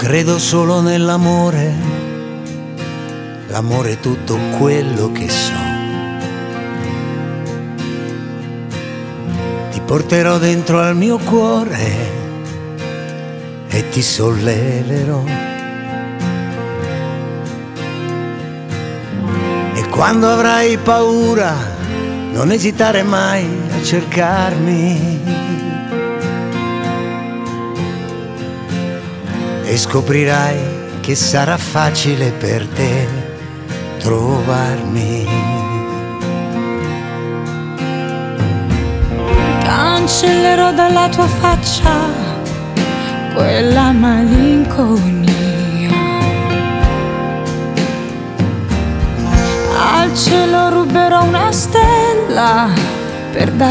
credo solo nell'amore, l'amore è tutto quello che so. Ti porterò dentro al mio cuore e ti solleverò. E quando avrai paura, non esitare mai a cercarmi. E scoprirai che sarà facile per te trovarmi. Cancellerò dalla tua faccia quella malinconia. Al cielo ruberò una stella per dare